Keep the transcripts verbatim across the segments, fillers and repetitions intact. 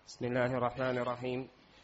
بسم الله الرحمن الرحيم.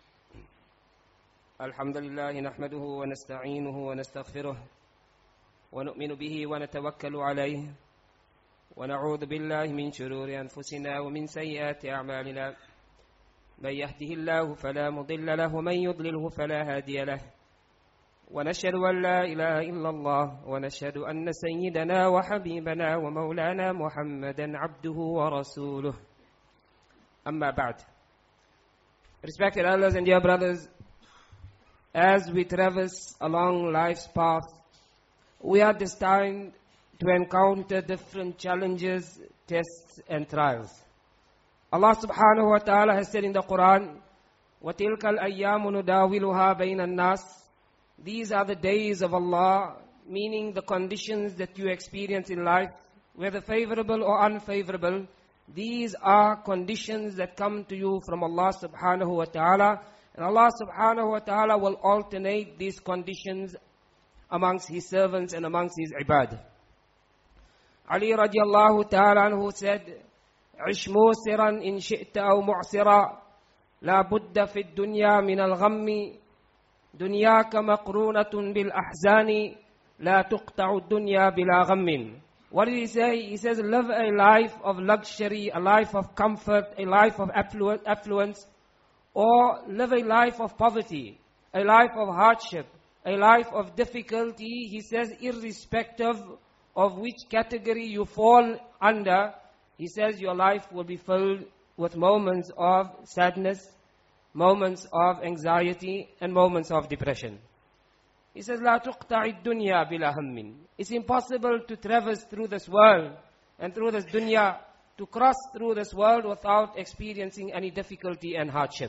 الحمد لله نحمده ونستعينه ونستغفره ونؤمن به ونتوكل عليه ونعوذ بالله من شرور أنفسنا ومن سيئات أعمالنا. من يهده الله فلا مضل له ومن يضلله فلا هادي له، ونشهد أن لا إله إلا الله ونشهد أن سيدنا وحبيبنا ومولانا محمدا عبده ورسوله. أما بعد. Respected elders and dear brothers, as we traverse along life's path, we are destined to encounter different challenges, tests and trials. Allah subhanahu wa ta'ala has said in the Quran, وَتِلْكَ الْأَيَّامُ نُدَاوِلُهَا بَيْنَ النَّاسِ. These are the days of Allah, meaning the conditions that you experience in life, whether favorable or unfavorable. These are conditions that come to you from Allah subhanahu wa ta'ala. And Allah subhanahu wa ta'ala will alternate these conditions amongst His servants and amongst His ibad. Ali radiallahu ta'ala anhu said, عِشْ مُوسِرًا إِن شِئْتَ أَوْ مُعْسِرًا لَا بُدَّ فِي الدُّنْيَا مِنَ الْغَمِّ دُنْيَاكَ مَقْرُونَةٌ بِالْأَحْزَانِ لَا تُقْطَعُ الدُّنْيَا بِلَا غَمٍّ. What did he say? He says, live a life of luxury, a life of comfort, a life of affluence, or live a life of poverty, a life of hardship, a life of difficulty. He says, irrespective of which category you fall under, he says your life will be filled with moments of sadness, moments of anxiety, and moments of depression. He says, لا تقطع الدنيا بلا هم. It's impossible to traverse through this world and through this dunya, to cross through this world without experiencing any difficulty and hardship.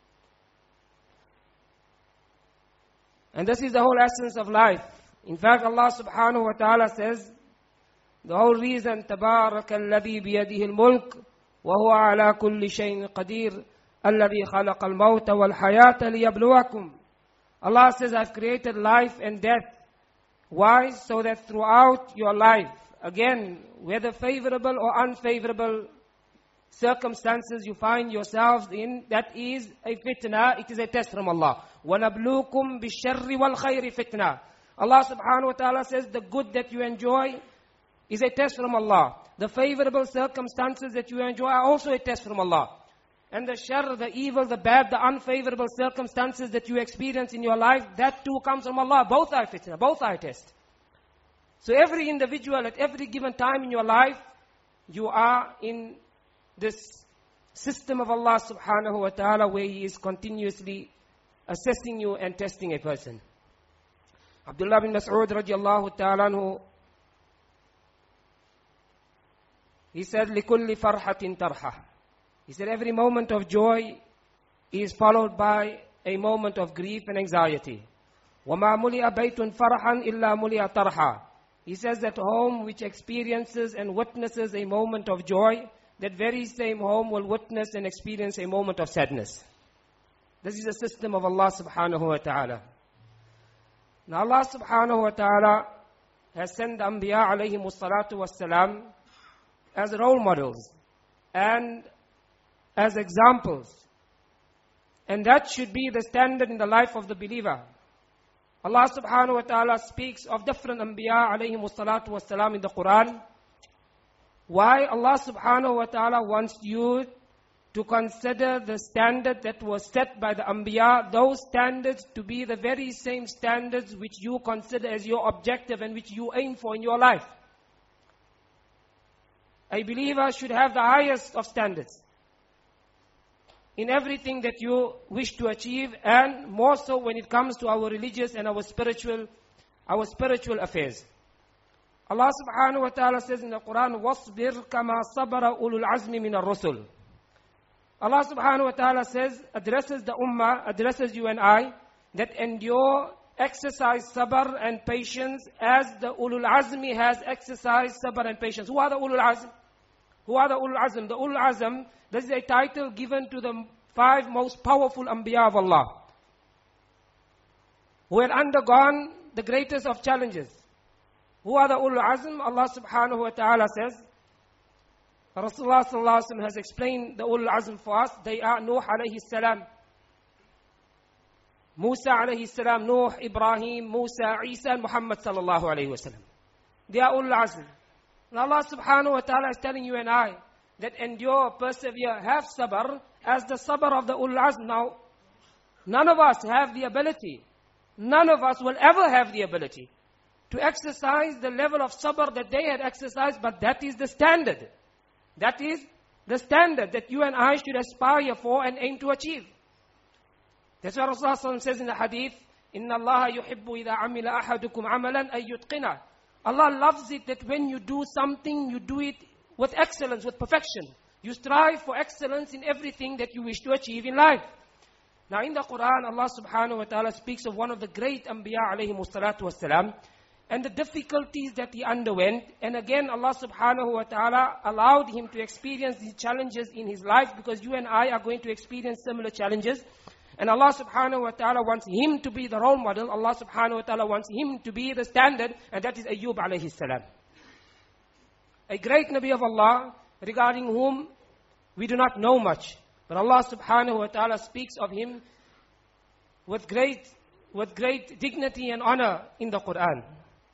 And this is the whole essence of life. In fact, Allah subhanahu wa ta'ala says, the whole reason, تبارك الذي بيده الملك وهو على كل شيء قدير الذي خلق الموت والحياة ليبلوكم. Allah says, I've created life and death. Why? So that throughout your life, again, whether favorable or unfavorable circumstances you find yourselves in, that is a fitna, it is a test from Allah. وَنَبْلُوكُمْ بِالشَّرِّ وَالْخَيْرِ fitna. Allah subhanahu wa ta'ala says, the good that you enjoy is a test from Allah. The favorable circumstances that you enjoy are also a test from Allah. And the shar, the evil, the bad, the unfavorable circumstances that you experience in your life, that too comes from Allah. Both are fitna, both are a test. So every individual at every given time in your life, you are in this system of Allah subhanahu wa ta'ala where He is continuously assessing you and testing a person. Abdullah bin Mas'ud radiallahu ta'ala anhu, he said, لِكُلِّ فَرْحَةٍ تَرْحَةٍ. He said, every moment of joy is followed by a moment of grief and anxiety. وَمَا مُلِئَ بَيْتٌ فَرْحًا إِلَّا مُلِئَ تَرْحًا. He says that home which experiences and witnesses a moment of joy, that very same home will witness and experience a moment of sadness. This is the system of Allah subhanahu wa ta'ala. Now Allah subhanahu wa ta'ala has sent the Anbiya alayhimu salatu wassalam as role models and as examples. And that should be the standard in the life of the believer. Allah subhanahu wa ta'ala speaks of different Anbiya alayhimu salatu wassalam in the Quran. Why? Allah subhanahu wa ta'ala wants you to consider the standard that was set by the Anbiya, those standards to be the very same standards which you consider as your objective and which you aim for in your life. A believer should have the highest of standards in everything that you wish to achieve, and more so when it comes to our religious and our spiritual, our spiritual affairs. Allah subhanahu wa ta'ala says in the Quran, وَاصْبِرْ كَمَا صَبَرَ أُولُو الْعَزْمِ مِنَ الرُّسُلِ. Allah subhanahu wa ta'ala says, addresses the ummah, addresses you and I, that endure, exercise sabr and patience as the ulul azmi has exercised sabr and patience. Who are the ulul azm? Who are the ulul azm? The ulul azm, this is a title given to the five most powerful Anbiya of Allah, who had undergone the greatest of challenges. Who are the ulul azm? Allah subhanahu wa ta'ala says, Rasulullah sallallahu alaihi wasallam has explained the Ulul Azm for us. They are Nuh alayhi salam, Musa alayhi salam, Nuh, Ibrahim, Musa, Isa, and Muhammad sallallahu alayhi wasallam. They are Ulul Azm. And Allah subhanahu wa ta'ala is telling you and I that endure, persevere, have sabr as the sabr of the Ulul Azm. Now, none of us have the ability, none of us will ever have the ability to exercise the level of sabr that they had exercised, but that is the standard. That is the standard that you and I should aspire for and aim to achieve. That's why Rasulullah sallallahu alaihi wasallam says in the hadith, "Inna Allah yuhibbu idha amila ahadukum amalan ay yutqina." Allah loves it that when you do something, you do it with excellence, with perfection. You strive for excellence in everything that you wish to achieve in life. Now in the Quran, Allah subhanahu wa ta'ala speaks of one of the great Anbiya alayhi musallatu wassalam, and the difficulties that he underwent. And again, Allah subhanahu wa ta'ala allowed him to experience these challenges in his life, because you and I are going to experience similar challenges. And Allah subhanahu wa ta'ala wants him to be the role model. Allah subhanahu wa ta'ala wants him to be the standard, and that is Ayyub alayhi salam. A great Nabi of Allah, regarding whom we do not know much. But Allah subhanahu wa ta'ala speaks of him with great, with great dignity and honor in the Quran.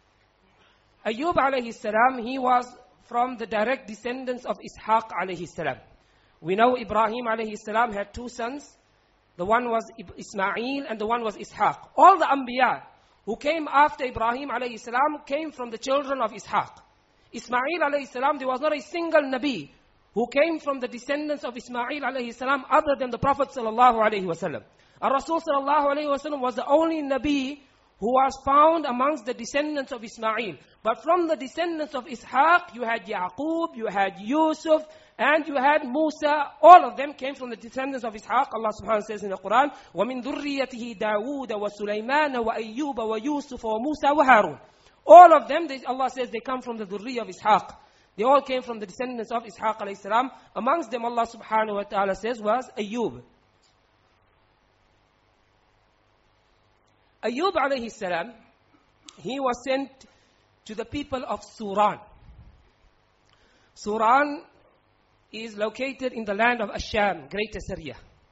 Ayyub alayhi salam, he was from the direct descendants of Ishaq alayhi salam. We know Ibrahim alayhi salam had two sons. The one was Ismail and the one was Ishaq. All the Anbiya who came after Ibrahim alayhi salam came from the children of Ishaq. Ismail alayhi salam, there was not a single Nabi who came from the descendants of Ismail alayhi salam other than the Prophet sallallahu alayhi wasallam. Our Rasul sallallahu alayhi wasallam was the only Nabi who was found amongst the descendants of Ismail. But from the descendants of Ishaq, you had Yaqub, you had Yusuf, and you had Musa. All of them came from the descendants of Ishaq. Allah subhanahu wa ta'ala says in the Quran, وَمِن ذُرِّيَّتِهِ دَاوُودَ وَسُلَيْمَانَ وَأَيُّوبَ وَيُوسُفَ وَمُوسَى وَهَارُونَ. All of them, they, Allah says, they come from the dhurriyyah of Ishaq. They all came from the descendants of Ishaq alayhi salam. Amongst them, Allah subhanahu wa ta'ala says, was Ayyub. Ayyub alayhi salam, he was sent to the people of Suran. Suran is located in the land of Asham, Greater Syria.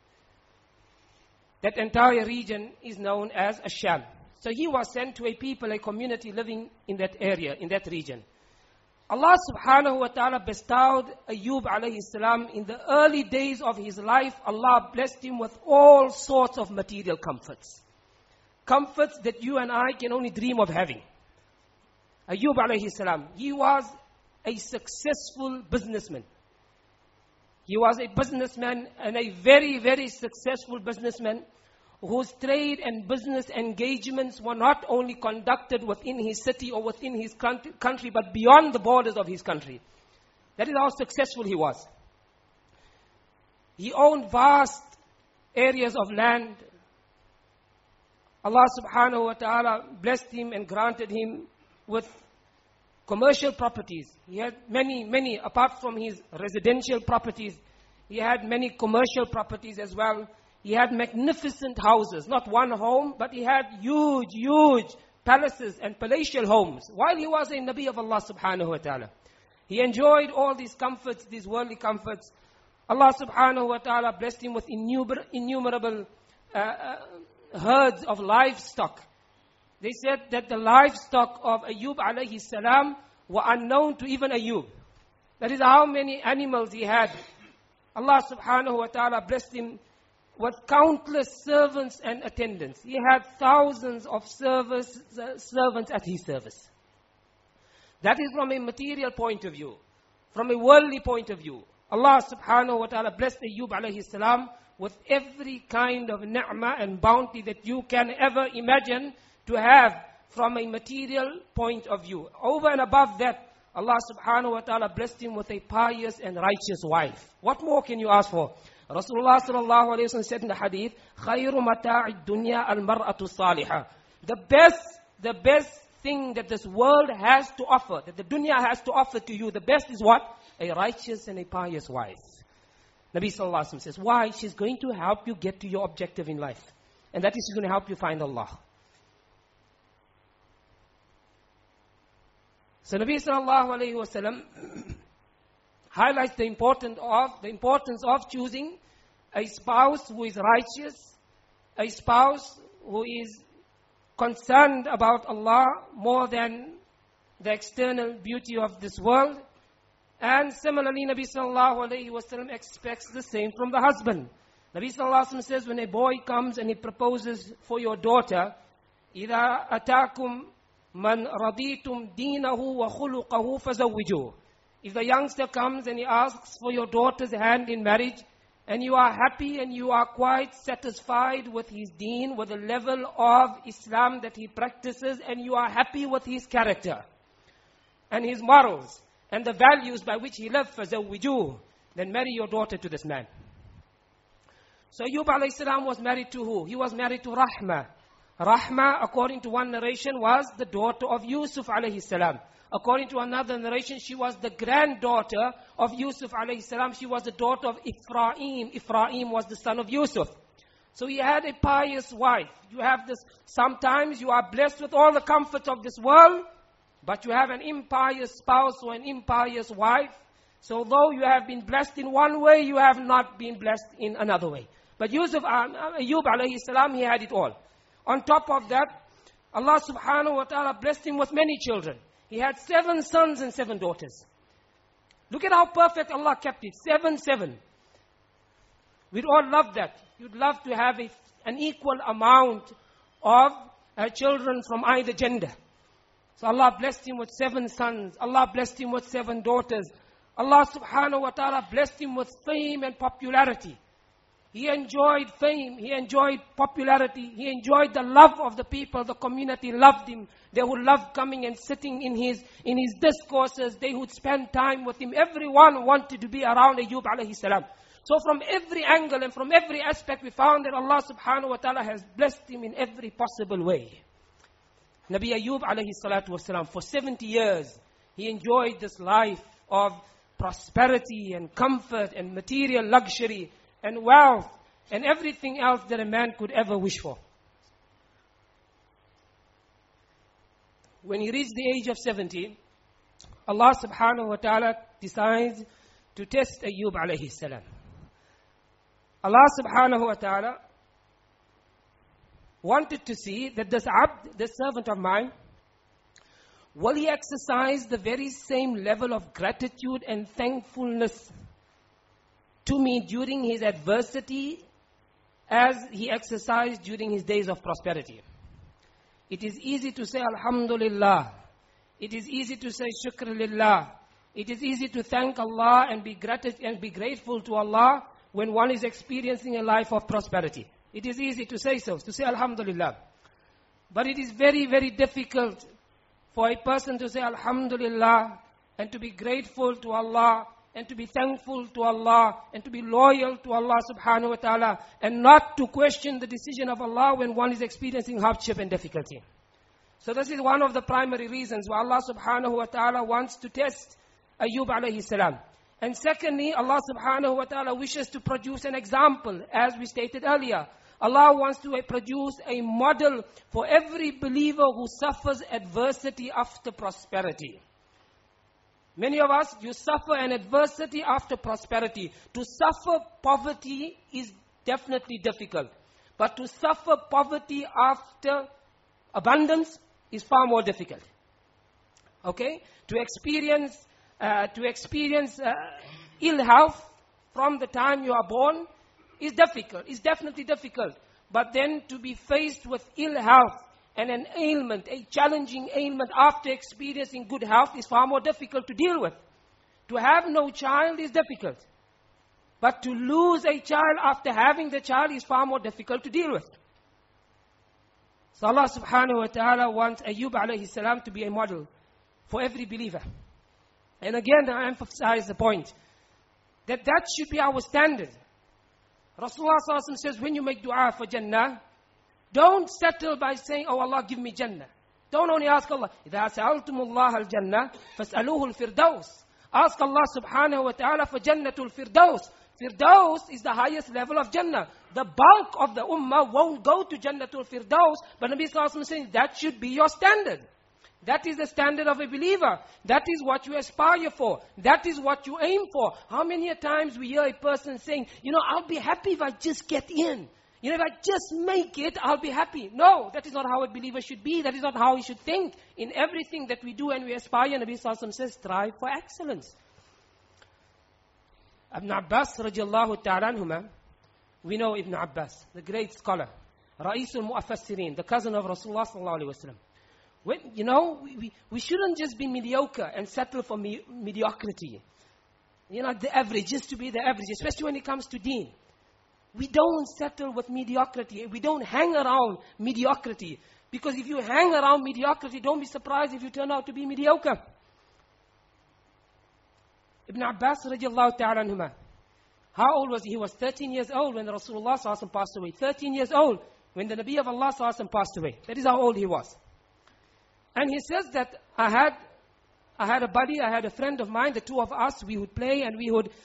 That entire region is known as Asham. So he was sent to a people, a community living in that area, in that region. Allah subhanahu wa ta'ala bestowed Ayyub alayhi salam in the early days of his life. Allah blessed him with all sorts of material comforts. Comforts that you and I can only dream of having. Ayyub alayhi salam, he was a successful businessman. He was a businessman and a very, very successful businessman whose trade and business engagements were not only conducted within his city or within his country, but beyond the borders of his country. That is how successful he was. He owned vast areas of land. Allah subhanahu wa ta'ala blessed him and granted him with commercial properties. He had many, many, apart from his residential properties, he had many commercial properties as well. He had magnificent houses, not one home, but he had huge, huge palaces and palatial homes, while he was a Nabi of Allah subhanahu wa ta'ala. He enjoyed all these comforts, these worldly comforts. Allah subhanahu wa ta'ala blessed him with innumerable, innumerable uh, uh, herds of livestock. They said that the livestock of Ayyub alayhi salam were unknown to even Ayyub. That is how many animals he had. Allah subhanahu wa ta'ala blessed him with countless servants and attendants. He had thousands of service, uh, servants at his service. That is from a material point of view. From a worldly point of view, Allah subhanahu wa ta'ala blessed Ayyub alayhi salam with every kind of ni'mah and bounty that you can ever imagine to have from a material point of view. Over and above that, Allah subhanahu wa ta'ala blessed him with a pious and righteous wife. What more can you ask for? Rasulullah sallallahu alayhi wa sallam said in the hadith, خَيْرُ مَتَاعِ الدُّنْيَا الْمَرْأَةُ الصَّالِحَةُ. The best, the best thing that this world has to offer, that the dunya has to offer to you, the best is what? A righteous and a pious wife. Nabi sallallahu alayhi wa sallam says, why? She's going to help you get to your objective in life. And that is, she's going to help you find Allah. So Nabi sallallahu alayhi wa sallam highlights the importance of, the importance of choosing a spouse who is righteous, a spouse who is concerned about Allah more than the external beauty of this world. And similarly, Nabi sallallahu alayhi wa sallam expects the same from the husband. Nabi sallallahu alayhi wa sallam says, when a boy comes and he proposes for your daughter, إِذَا أَتَاكُمْ مَنْ رَضِيتُمْ دِينَهُ وَخُلُقَهُ فَزَوِّجُوهُ. If the youngster comes and he asks for your daughter's hand in marriage, and you are happy and you are quite satisfied with his deen, with the level of Islam that he practices, and you are happy with his character and his morals and the values by which he lives, فَزَوِّجُوهُ, then marry your daughter to this man. So Ayyub alayhi salam was married to who? He was married to Rahma. Rahma, according to one narration, was the daughter of Yusuf alayhi salam. According to another narration, she was the granddaughter of Yusuf alayhi salam. She was the daughter of Ephraim. Ephraim was the son of Yusuf. So he had a pious wife. You have this, sometimes you are blessed with all the comforts of this world, but you have an impious spouse or an impious wife. So though you have been blessed in one way, you have not been blessed in another way. But Yusuf, uh, Ayyub alayhi salam, he had it all. On top of that, Allah subhanahu wa ta'ala blessed him with many children. He had seven sons and seven daughters. Look at how perfect Allah kept it. Seven, seven. We'd all love that. You'd love to have a, an equal amount of uh, children from either gender. So Allah blessed him with seven sons. Allah blessed him with seven daughters. Allah subhanahu wa ta'ala blessed him with fame and popularity. He enjoyed fame, he enjoyed popularity, he enjoyed the love of the people, the community loved him. They would love coming and sitting in his in his discourses, they would spend time with him. Everyone wanted to be around Ayyub alayhi salam. So from every angle and from every aspect, we found that Allah subhanahu wa ta'ala has blessed him in every possible way. Nabi Ayyub alayhi salatu wasalam, for seventy years, he enjoyed this life of prosperity and comfort and material luxury and wealth, and everything else that a man could ever wish for. When he reached the age of seventy, Allah subhanahu wa ta'ala decides to test Ayyub alayhi salam. Allah subhanahu wa ta'ala wanted to see that this abd, this servant of mine, will he exercise the very same level of gratitude and thankfulness to me during his adversity as he exercised during his days of prosperity. It is easy to say Alhamdulillah. It is easy to say Shukr Lillah. It is easy to thank Allah and be, grat- and be grateful to Allah when one is experiencing a life of prosperity. It is easy to say so, to say Alhamdulillah. But it is very, very difficult for a person to say Alhamdulillah and to be grateful to Allah and to be thankful to Allah, and to be loyal to Allah subhanahu wa ta'ala, and not to question the decision of Allah when one is experiencing hardship and difficulty. So this is one of the primary reasons why Allah subhanahu wa ta'ala wants to test Ayyub alayhi salam. And secondly, Allah subhanahu wa ta'ala wishes to produce an example, as we stated earlier. Allah wants to produce a model for every believer who suffers adversity after prosperity. Many of us, you suffer an adversity after prosperity. To suffer poverty is definitely difficult. But to suffer poverty after abundance is far more difficult. Okay? To experience, uh, to experience uh, ill health from the time you are born is difficult. It's definitely difficult. But then to be faced with ill health and an ailment, a challenging ailment after experiencing good health is far more difficult to deal with. To have no child is difficult. But to lose a child after having the child is far more difficult to deal with. So Allah subhanahu wa ta'ala wants Ayyub alayhi salam to be a model for every believer. And again, I emphasize the point that that should be our standard. Rasulullah sallallahu alaihi wasallam says, when you make dua for Jannah, don't settle by saying, oh Allah, give me Jannah. Don't only ask Allah. إِذَا سَأَلْتُمُ اللَّهَ الْجَنَّةِ فَاسْأَلُوهُ الْفِرْدَوْسِ. Ask Allah subhanahu wa ta'ala for Jannatul Firdaus. Firdaus is the highest level of Jannah. The bulk of the ummah won't go to Jannatul Firdaus, but Nabi sallallahu alaihi wasallam is saying that should be your standard. That is the standard of a believer. That is what you aspire for. That is what you aim for. How many a times we hear a person saying, you know, I'll be happy if I just get in. You know, if I just make it, I'll be happy. No, that is not how a believer should be. That is not how he should think. In everything that we do and we aspire, Nabi Sallallahu Alaihi Wasallam says, strive for excellence. Ibn Abbas radiallahu ta'ala anhuma, we know Ibn Abbas, the great scholar, Ra'isul Mu'afassirin, the cousin of Rasulullah Sallallahu Alaihi Wasallam. When, you know, we, we, we shouldn't just be mediocre and settle for me, mediocrity. You know, the average, just to be the average, especially when it comes to deen. We don't settle with mediocrity. We don't hang around mediocrity. Because if you hang around mediocrity, don't be surprised if you turn out to be mediocre. Ibn Abbas radiallahu ta'ala anhuma. How old was he? He was thirteen years old when Rasulullah sallallahu alaihi wasallam passed away. thirteen years old when the Nabi of Allah sallallahu alaihi wasallam passed away. That is how old he was. And he says that I had, I had a buddy, I had a friend of mine, the two of us, we would play and we would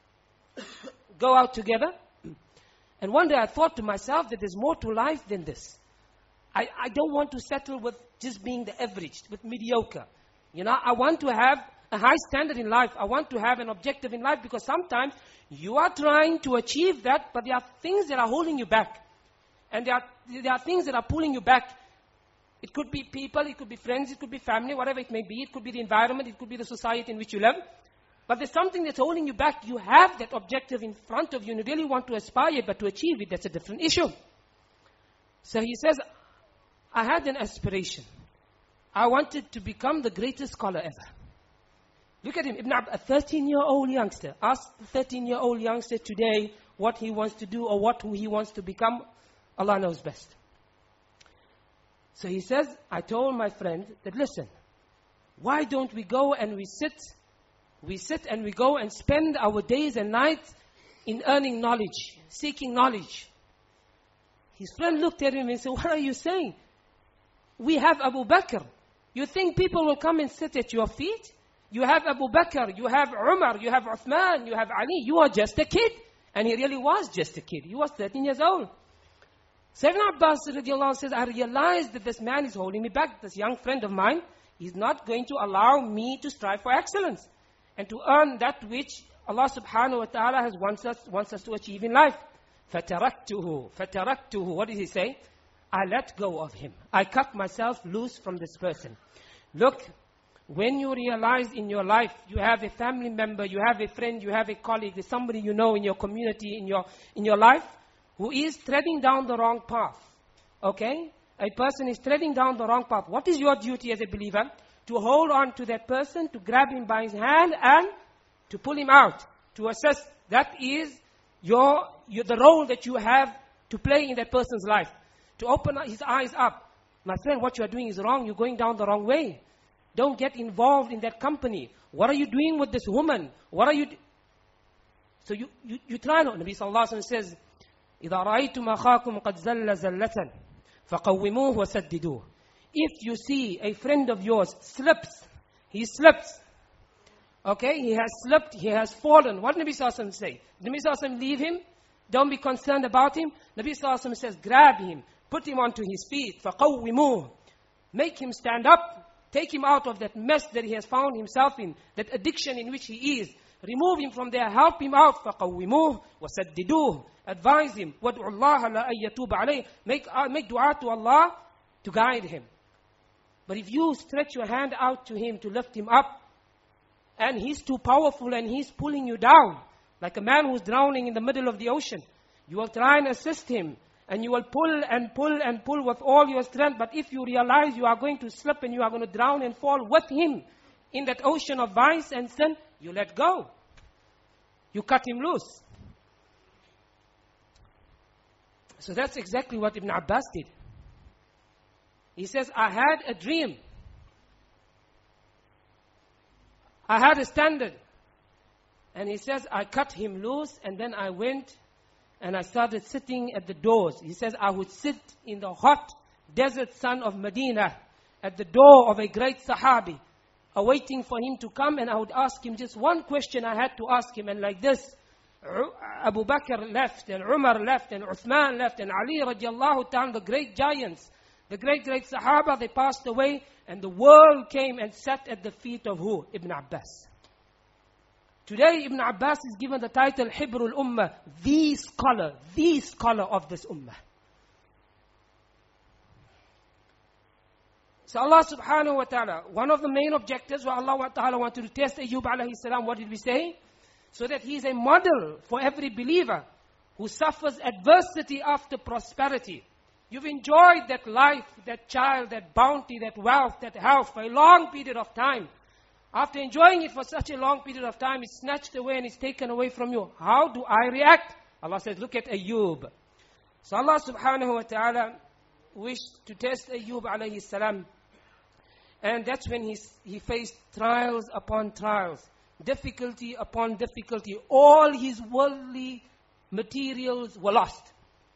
go out together. And one day I thought to myself that there's more to life than this. I, I don't want to settle with just being the average, with mediocre. You know, I want to have a high standard in life. I want to have an objective in life, because sometimes you are trying to achieve that, but there are things that are holding you back. And there are, there are things that are pulling you back. It could be people, it could be friends, it could be family, whatever it may be. It could be the environment, it could be the society in which you live. But there's something that's holding you back. You have that objective in front of you and you really want to aspire, but to achieve it, that's a different issue. So he says, I had an aspiration. I wanted to become the greatest scholar ever. Look at him, Ibn Ab- a thirteen-year-old youngster. Ask the thirteen-year-old youngster today what he wants to do or what who he wants to become. Allah knows best. So he says, I told my friend that, listen, why don't we go and we sit, we sit and we go and spend our days and nights in earning knowledge, seeking knowledge. His friend looked at him and said, what are you saying? We have Abu Bakr. You think people will come and sit at your feet? You have Abu Bakr, you have Umar, you have Uthman, you have Ali. You are just a kid. And he really was just a kid. He was thirteen years old. So Ibn Abbas radiallahu anh says, I realized that this man is holding me back. This young friend of mine, he's not going to allow me to strive for excellence and to earn that which Allah subhanahu wa ta'ala has wants us, wants us to achieve in life. فَتَرَكْتُهُ فَتَرَكْتُهُ What did he say? I let go of him. I cut myself loose from this person. Look, when you realize in your life, you have a family member, you have a friend, you have a colleague, there's somebody you know in your community, in your, in your life, who is treading down the wrong path. Okay? A person is treading down the wrong path. What is your duty as a believer? To hold on to that person, to grab him by his hand and to pull him out, to assess. That is your, your the role that you have to play in that person's life. To open his eyes up. My friend, what you are doing is wrong. You're going down the wrong way. Don't get involved in that company. What are you doing with this woman? What are you... Do- so you, you, you try not. Nabi Sallallahu Alaihi Wasallam says, إِذَا رَأَيْتُمْ أَخَاكُمْ قَدْ زَلَّ زَلَّةً فَقَوِّمُوهُ وَسَدِّدُوهُ If you see a friend of yours slips, he slips, okay, he has slipped, he has fallen. What did Nabi Sallallahu Alaihi Wasallam say? Did Nabi Sallallahu Alaihi Wasallam leave him? Don't be concerned about him. Nabi Sallallahu Alaihi Wasallam says, grab him, put him onto his feet, فَقَوِّمُوهُ Make him stand up, take him out of that mess that he has found himself in, that addiction in which he is. Remove him from there, help him out. فَقَوِّمُوهُ وَسَدِّدُوهُ Advise him. وَادْعُ اللَّهَ لَا أَن يَتُوبَ عَلَيْهِ Make, uh, make dua to Allah to guide him. But if you stretch your hand out to him to lift him up, and he's too powerful and he's pulling you down, like a man who's drowning in the middle of the ocean, you will try and assist him, and you will pull and pull and pull with all your strength. But if you realize you are going to slip and you are going to drown and fall with him in that ocean of vice and sin, you let go. You cut him loose. So that's exactly what Ibn Abbas did. He says, I had a dream. I had a standard. And he says, I cut him loose and then I went and I started sitting at the doors. He says, I would sit in the hot desert sun of Medina at the door of a great Sahabi, awaiting for him to come, and I would ask him just one question I had to ask him, and like this, Abu Bakr left, and Umar left, and Uthman left, and Ali radiallahu ta'ala, the great giants, The great, great Sahaba, they passed away, and the world came and sat at the feet of who? Ibn Abbas. Today, Ibn Abbas is given the title Hibrul Ummah, the scholar, the scholar of this Ummah. So Allah subhanahu wa ta'ala, one of the main objectives where Allah ta'ala wanted to test Ayyub alayhi salam, what did we say? So that he is a model for every believer who suffers adversity after prosperity. You've enjoyed that life, that child, that bounty, that wealth, that health for a long period of time. After enjoying it for such a long period of time, it's snatched away and it's taken away from you. How do I react? Allah says, look at Ayyub. So Allah subhanahu wa ta'ala wished to test Ayyub alayhi salam. And that's when he, he faced trials upon trials, difficulty upon difficulty. All his worldly materials were lost.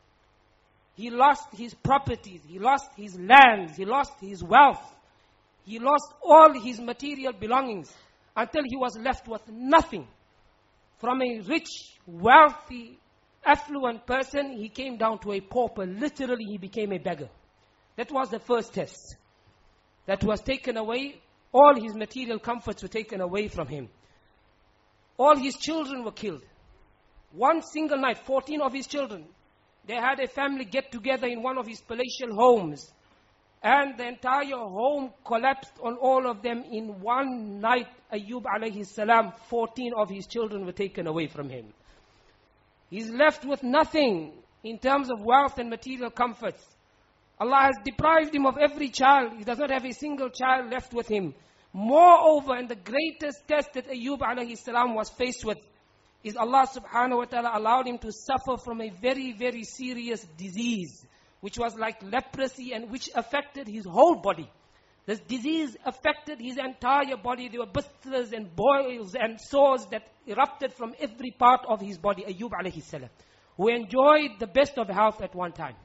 He lost his properties, he lost his lands, he lost his wealth. He lost all his material belongings until he was left with nothing. From a rich, wealthy, affluent person, he came down to a pauper. Literally, he became a beggar. That was the first test. That was taken away. All his material comforts were taken away from him. All his children were killed. One single night, fourteen of his children, they had a family get together in one of his palatial homes. And the entire home collapsed on all of them in one night. Ayyub alayhi salam, fourteen of his children were taken away from him. He's left with nothing in terms of wealth and material comforts. Allah has deprived him of every child. He does not have a single child left with him. Moreover, and the greatest test that Ayyub alayhi salam was faced with is Allah subhanahu wa ta'ala allowed him to suffer from a very, very serious disease, which was like leprosy and which affected his whole body. This disease affected his entire body. There were blisters and boils and sores that erupted from every part of his body. Ayyub alayhi salam, who enjoyed the best of health at one time.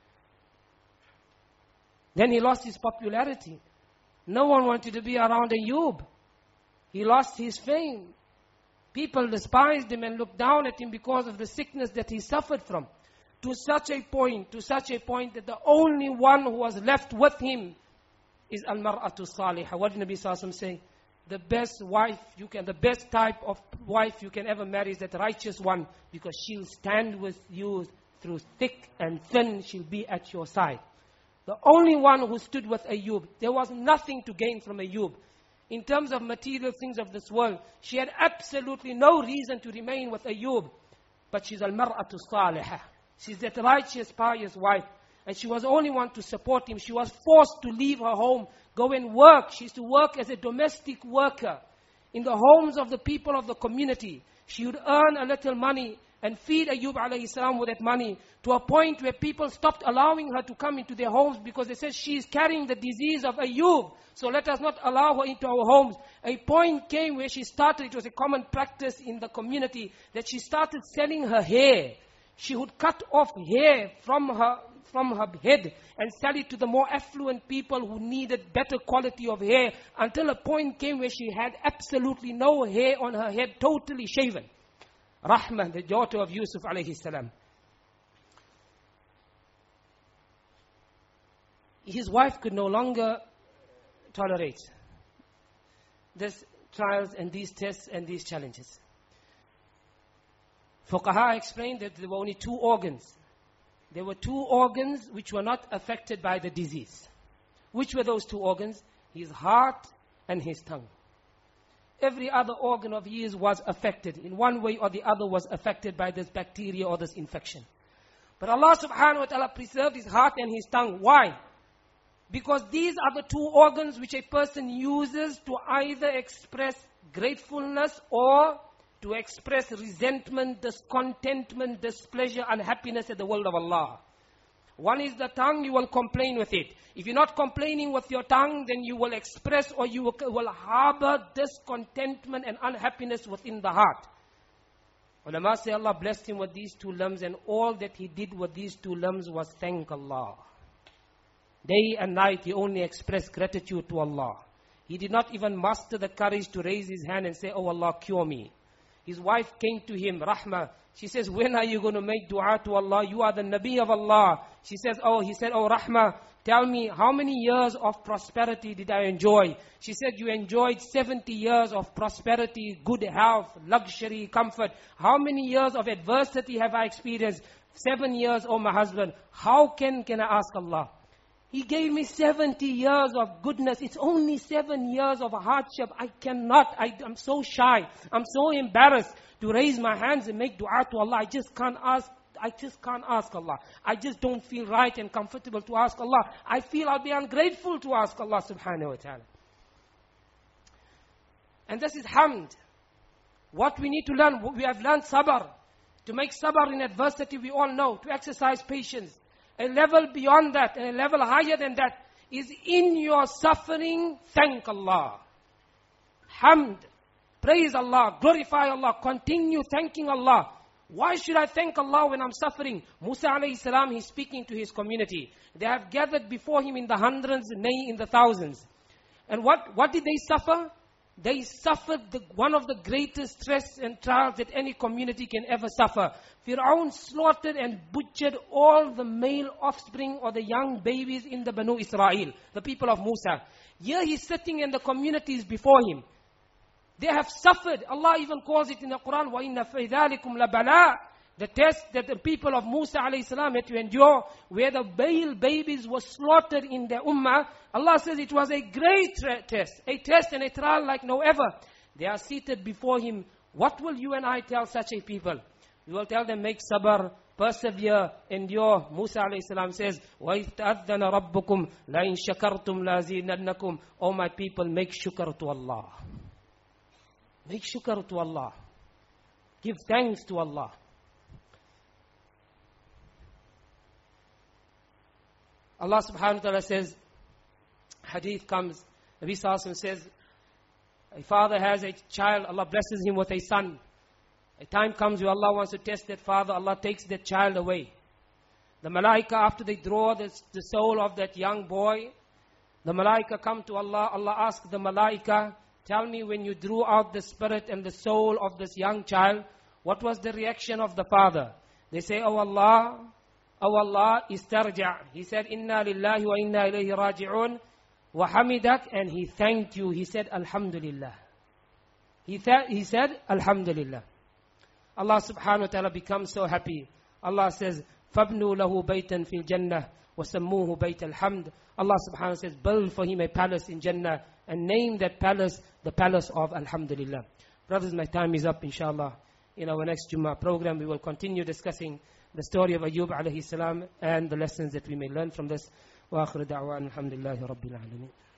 Then he lost his popularity. No one wanted to be around Ayyub. He lost his fame. People despised him and looked down at him because of the sickness that he suffered from. To such a point, to such a point that the only one who was left with him is al-mar'atu salihah. What did Nabi Sallallahu Alaihi Wasallam say? The best wife you can, the best type of wife you can ever marry is that righteous one, because she'll stand with you through thick and thin. She'll be at your side. The only one who stood with Ayyub. There was nothing to gain from Ayyub. In terms of material things of this world, she had absolutely no reason to remain with Ayyub. But she's al-mar'atu salihah. She's that righteous, pious wife. And she was the only one to support him. She was forced to leave her home, go and work. She used to work as a domestic worker in the homes of the people of the community. She would earn a little money and feed Ayyub alayhi salam with that money, to a point where people stopped allowing her to come into their homes because they said she is carrying the disease of Ayyub. So let us not allow her into our homes. A point came where she started, it was a common practice in the community, that she started selling her hair. She would cut off hair from her from her head and sell it to the more affluent people who needed better quality of hair, until a point came where she had absolutely no hair on her head, totally shaven. Rahmah, the daughter of Yusuf alayhi salam. His wife could no longer tolerate these trials and these tests and these challenges. Fuqaha explained that there were only two organs. There were two organs which were not affected by the disease. Which were those two organs? His heart and his tongue. Every other organ of his was affected. In one way or the other was affected by this bacteria or this infection. But Allah subhanahu wa ta'ala preserved his heart and his tongue. Why? Because these are the two organs which a person uses to either express gratefulness or to express resentment, discontentment, displeasure, unhappiness at the world of Allah. One is the tongue, you will complain with it. If you're not complaining with your tongue, then you will express or you will, will harbor discontentment and unhappiness within the heart. Ulama say Allah blessed him with these two limbs, and all that he did with these two limbs was thank Allah. Day and night he only expressed gratitude to Allah. He did not even muster the courage to raise his hand and say, oh Allah, cure me. His wife came to him, Rahma. She says, when are you going to make dua to Allah? You are the Nabi of Allah. She says, oh, he said, oh Rahma, tell me, how many years of prosperity did I enjoy? She said, you enjoyed seventy years of prosperity, good health, luxury, comfort. How many years of adversity have I experienced? Seven years, oh my husband. How can, can I ask Allah? He gave me seventy years of goodness. It's only seven years of hardship. I cannot. I, I'm so shy. I'm so embarrassed to raise my hands and make dua to Allah. I just can't ask. I just can't ask Allah. I just don't feel right and comfortable to ask Allah. I feel I'll be ungrateful to ask Allah subhanahu wa ta'ala. And this is hamd. What we need to learn, we have learned sabr. To make sabr in adversity, we all know. To exercise patience. A level beyond that, and a level higher than that, is in your suffering, thank Allah. Hamd. Praise Allah. Glorify Allah. Continue thanking Allah. Why should I thank Allah when I'm suffering? Musa alayhi salam, he's speaking to his community. They have gathered before him in the hundreds, nay, in the thousands. And what, what did they suffer? They suffered the, one of the greatest stress and trials that any community can ever suffer. Fir'aun slaughtered and butchered all the male offspring or the young babies in the Banu Israel, the people of Musa. Here he's sitting and the community is before him. They have suffered. Allah even calls it in the Quran, وَإِنَّ فِي ذَلِكُمْ لَبَلَاءً. The test that the people of Musa alayhi salam had to endure, where the male babies were slaughtered in their ummah. Allah says it was a great test, a test and a trial like no ever. They are seated before him. What will you and I tell such a people? We will tell them, make sabr, persevere, endure. Musa alayhi salam says, وَإِذْ تَأَذَّنَ رَبُّكُمْ لَإِنْ شَكَرْتُمْ لَأَزِيدَنَّكُمْ. Oh my people, make shukr to Allah. Make shukr to Allah. Give thanks to Allah. Allah subhanahu wa ta'ala says, hadith comes, Nabi sallallahu alayhi wa sallam says, a father has a child, Allah blesses him with a son. A time comes where Allah wants to test that father, Allah takes that child away. The malaika, after they draw the, the soul of that young boy, the malaika come to Allah, Allah asks the malaika, tell me when you drew out the spirit and the soul of this young child, what was the reaction of the father? They say, oh Allah, oh Allah, istarja'. He said, inna lillahi wa inna ilayhi raji'un. Wa hamidak, and he thanked you. He said, alhamdulillah. He, th- he said, alhamdulillah. Allah subhanahu wa ta'ala becomes so happy. Allah says, فَابْنُوا لَهُ بَيْتًا فِي الْجَنَّةِ وَسَمُّوهُ بَيْتَ الْحَمْدِ. Allah subhanahu wa ta'ala says, build for him a palace in Jannah and name that palace the palace of Alhamdulillah. Brothers, my time is up, inshallah. In our next Jummah program, we will continue discussing the story of Ayyub alayhi salam and the lessons that we may learn from this. Wa akhiru da'wan alhamdulillahi rabbil alameen.